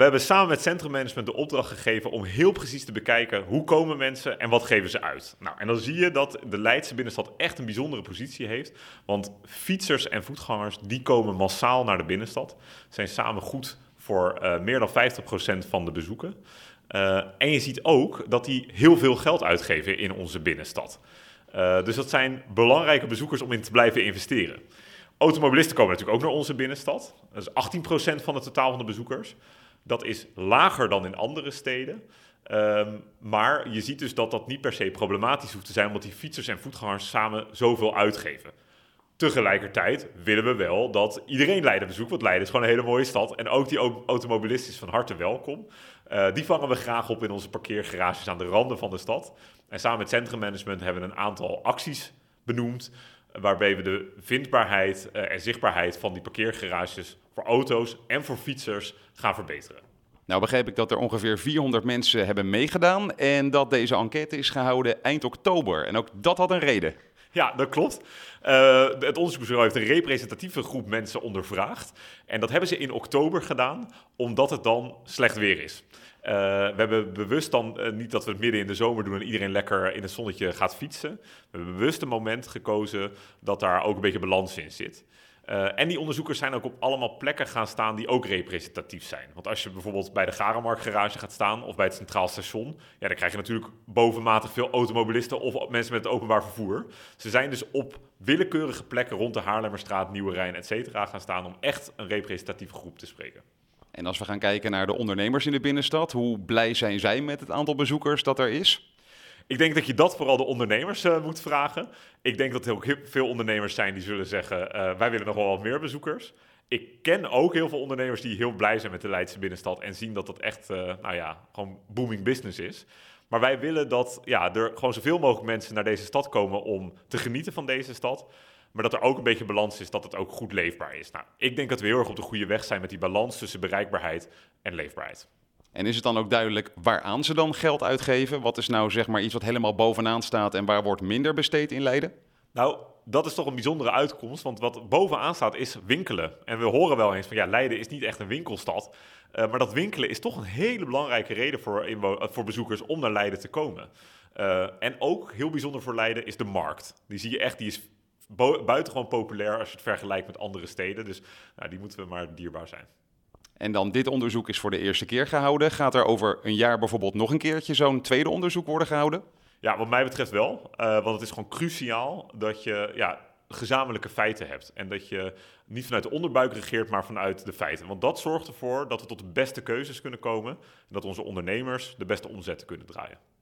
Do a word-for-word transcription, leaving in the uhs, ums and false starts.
we hebben samen met centrummanagement de opdracht gegeven om heel precies te bekijken hoe komen mensen en wat geven ze uit. Nou, en dan zie je dat de Leidse binnenstad echt een bijzondere positie heeft. Want fietsers en voetgangers die komen massaal naar de binnenstad. Zijn samen goed voor uh, meer dan vijftig procent van de bezoeken. Uh, en je ziet ook dat die heel veel geld uitgeven in onze binnenstad. Uh, dus dat zijn belangrijke bezoekers om in te blijven investeren. Automobilisten komen natuurlijk ook naar onze binnenstad. Dat is achttien procent van het totaal van de bezoekers. Dat is lager dan in andere steden. Um, maar je ziet dus dat dat niet per se problematisch hoeft te zijn, omdat die fietsers en voetgangers samen zoveel uitgeven. Tegelijkertijd willen we wel dat iedereen Leiden bezoekt, want Leiden is gewoon een hele mooie stad. En ook die automobilist is van harte welkom. Uh, die vangen we graag op in onze parkeergarages aan de randen van de stad. En samen met centrummanagement hebben we een aantal acties benoemd, waarbij we de vindbaarheid uh, en zichtbaarheid van die parkeergarages voor auto's en voor fietsers gaan verbeteren. Nou begreep ik dat er ongeveer vierhonderd mensen hebben meegedaan en dat deze enquête is gehouden eind oktober. En ook dat had een reden. Ja, dat klopt. Uh, het onderzoeksbureau heeft een representatieve groep mensen ondervraagd. En dat hebben ze in oktober gedaan, omdat het dan slecht weer is. Uh, we hebben bewust dan uh, niet dat we het midden in de zomer doen en iedereen lekker in het zonnetje gaat fietsen. We hebben bewust een moment gekozen dat daar ook een beetje balans in zit. Uh, en die onderzoekers zijn ook op allemaal plekken gaan staan die ook representatief zijn. Want als je bijvoorbeeld bij de Garenmarktgarage gaat staan of bij het Centraal Station, ja, dan krijg je natuurlijk bovenmatig veel automobilisten of mensen met het openbaar vervoer. Ze zijn dus op willekeurige plekken rond de Haarlemmerstraat, Nieuwe Rijn, et cetera gaan staan om echt een representatieve groep te spreken. En als we gaan kijken naar de ondernemers in de binnenstad, hoe blij zijn zij met het aantal bezoekers dat er is? Ik denk dat je dat vooral de ondernemers uh, moet vragen. Ik denk dat er ook heel veel ondernemers zijn die zullen zeggen, uh, wij willen nog wel wat meer bezoekers. Ik ken ook heel veel ondernemers die heel blij zijn met de Leidse binnenstad en zien dat dat echt, uh, nou ja, gewoon booming business is. Maar wij willen dat ja, er gewoon zoveel mogelijk mensen naar deze stad komen om te genieten van deze stad. Maar dat er ook een beetje balans is, dat het ook goed leefbaar is. Nou, ik denk dat we heel erg op de goede weg zijn met die balans tussen bereikbaarheid en leefbaarheid. En is het dan ook duidelijk waaraan ze dan geld uitgeven? Wat is nou zeg maar iets wat helemaal bovenaan staat en waar wordt minder besteed in Leiden? Nou, dat is toch een bijzondere uitkomst, want wat bovenaan staat is winkelen. En we horen wel eens van ja, Leiden is niet echt een winkelstad. Uh, maar dat winkelen is toch een hele belangrijke reden voor, inwo- voor bezoekers om naar Leiden te komen. Uh, en ook heel bijzonder voor Leiden is de markt. Die zie je echt, die is bo- buitengewoon populair als je het vergelijkt met andere steden. Dus nou, die moeten we maar dierbaar zijn. En dan dit onderzoek is voor de eerste keer gehouden. Gaat er over een jaar bijvoorbeeld nog een keertje zo'n tweede onderzoek worden gehouden? Ja, wat mij betreft wel. Uh, want het is gewoon cruciaal dat je ja, gezamenlijke feiten hebt. En dat je niet vanuit de onderbuik regeert, maar vanuit de feiten. Want dat zorgt ervoor dat we tot de beste keuzes kunnen komen. En dat onze ondernemers de beste omzetten kunnen draaien.